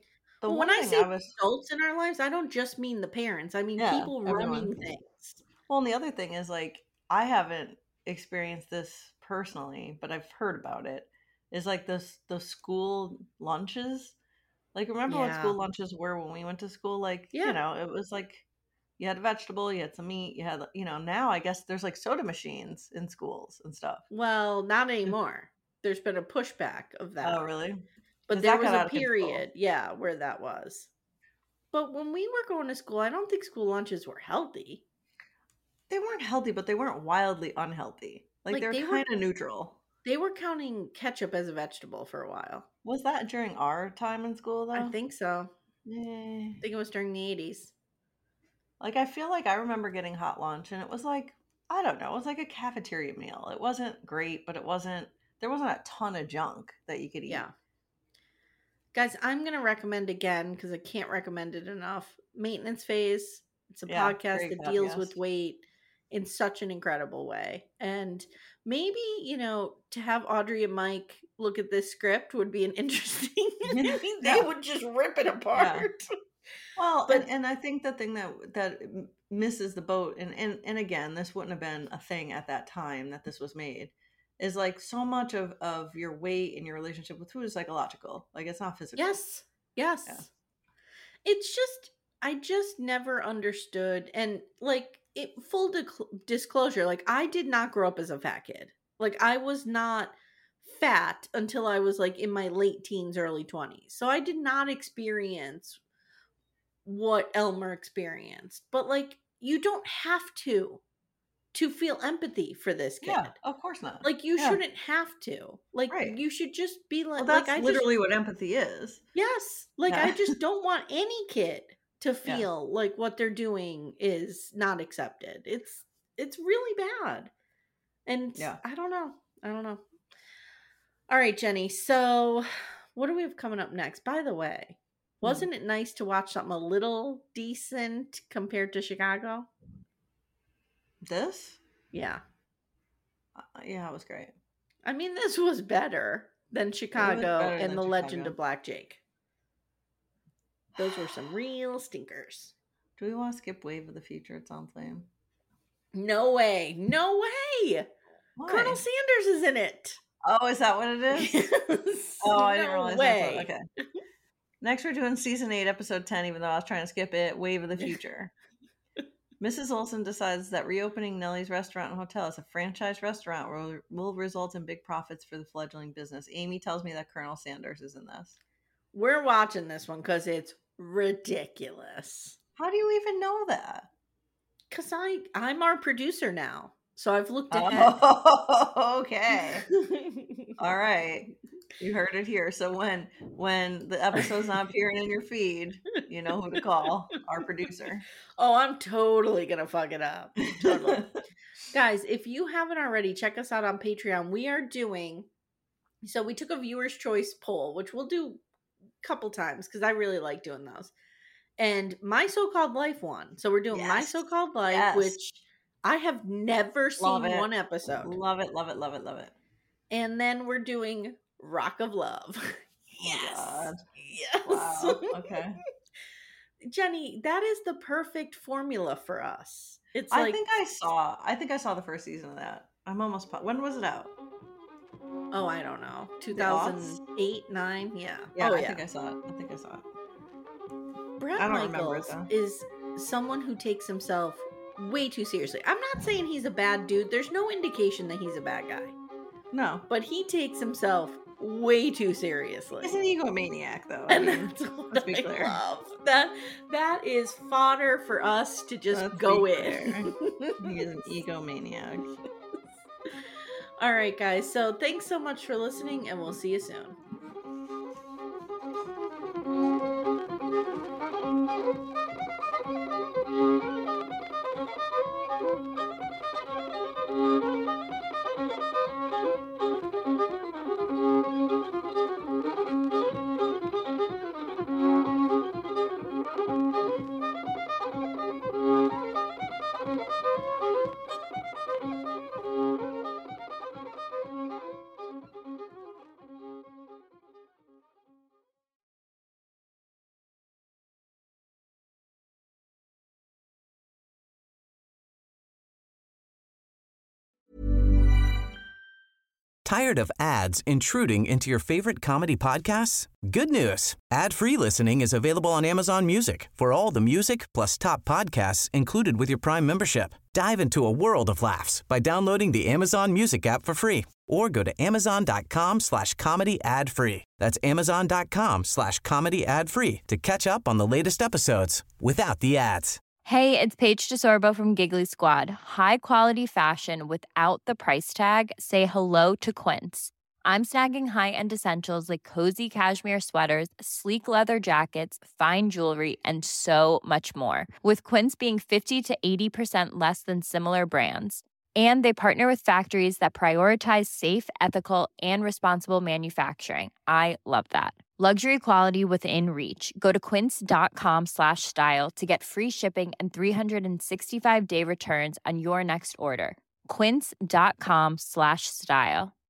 The Well, one when I thing say I was adults in our lives, I don't just mean the parents. I mean yeah, people everyone. running things. Well, and the other thing is like I haven't experienced this personally, but I've heard about it. Is like the school lunches. Like remember what Yeah. school lunches were when we went to school? Like, Yeah. it was like you had a vegetable, you had some meat, you had, now I guess there's like soda machines in schools and stuff. Well, not anymore. There's been a pushback of that. Oh, really? But 'Cause there that was got a out of control. period, yeah, where that was. But when we were going to school, I don't think school lunches were healthy. They weren't healthy, but they weren't wildly unhealthy. Like Like, they're they were kind of neutral. They were counting ketchup as a vegetable for a while. Was that during our time in school though? I think so. Yeah. I think it was during the 80s. Like I feel like I remember getting hot lunch and it was like, I don't know, it was like a cafeteria meal. It wasn't great, but there wasn't a ton of junk that you could eat. Yeah. Guys, I'm going to recommend again, because I can't recommend it enough, Maintenance Phase. It's a podcast great that deals podcast. with weight in such an incredible way. And maybe, to have Audrey and Mike look at this script would be an interesting. I mean, they would just rip it apart. Well, But- and I think the thing that misses the boat, and again, this wouldn't have been a thing at that time that this was made, is like so much of your weight and your relationship with food is psychological. Like it's not physical. Yes. Yeah. It's just, I just never understood. And like, full disclosure, like I did not grow up as a fat kid. Like I was not fat until I was like in my late teens, early 20s. So I did not experience what Elmer experienced. But like, you don't have to feel empathy for this kid. Yeah, of course not. Like you shouldn't have to. Like Right. you should just be like, Well, that's like literally what empathy is. Yes. Like Yeah. I just don't want any kid to feel like what they're doing is not accepted. It's really bad. And I don't know. All right, Jenny. So what do we have coming up next? By the way, wasn't it nice to watch something a little decent compared to Chicago? This? Yeah. Yeah, it was great. I mean, this was better than Chicago better and than The Legend Chicago. of Black Jake. Those were some real stinkers. Do we want to skip Wave of the Future? It's on Flame. No way. No way. Why? Colonel Sanders is in it. Oh, is that what it is? Oh, I didn't realize way. that's what, okay. Next, we're doing season 8, episode 10, even though I was trying to skip it. Wave of the Future. Mrs. Olsen decides that reopening Nellie's restaurant and hotel as a franchise restaurant will result in big profits for the fledgling business. Amy tells me that Colonel Sanders is in this. We're watching this one because it's ridiculous. How do you even know that? Because I'm our producer now. So I've looked ahead. Oh, okay. All right. You heard it here. So when the episode's not appearing in your feed, you know who to call. Our producer. Oh, I'm totally going to fuck it up. Totally. Guys, if you haven't already, check us out on Patreon. We are doing, so we took a viewer's choice poll, which we'll do a couple times because I really like doing those. And My So-Called Life won. So we're doing My So-Called Life, which I have never seen one episode. Love it, love it, love it, love it. And then we're doing Rock of Love. Yes. God. Yes. Wow. Okay. Jenny, that is the perfect formula for us. It's I like, think I saw the first season of that. I'm almost when was it out? oh, I don't know. 2008, 9? Yeah. Yeah, oh, I think I saw it. Brett I don't remember it, Michaels though. is someone who takes himself way too seriously. I'm not saying he's a bad dude. There's no indication that he's a bad guy. No. But he takes himself way too seriously. He's an egomaniac, though. And that's what let's be I clear. love. That is fodder for us to just Let's go be in. He is an egomaniac. All right, guys. So thanks so much for listening, and we'll see you soon. Tired of ads intruding into your favorite comedy podcasts? Good news. Ad-free listening is available on Amazon Music for all the music plus top podcasts included with your Prime membership. Dive into a world of laughs by downloading the Amazon Music app for free or go to amazon.com/comedy ad-free. That's amazon.com/comedy ad-free to catch up on the latest episodes without the ads. Hey, it's Paige DeSorbo from Giggly Squad. High quality fashion without the price tag. Say hello to Quince. I'm snagging high-end essentials like cozy cashmere sweaters, sleek leather jackets, fine jewelry, and so much more. With Quince being 50 to 80% less than similar brands. And they partner with factories that prioritize safe, ethical, and responsible manufacturing. I love that. Luxury quality within reach. Go to quince.com/style to get free shipping and 365-day returns on your next order. Quince.com/style.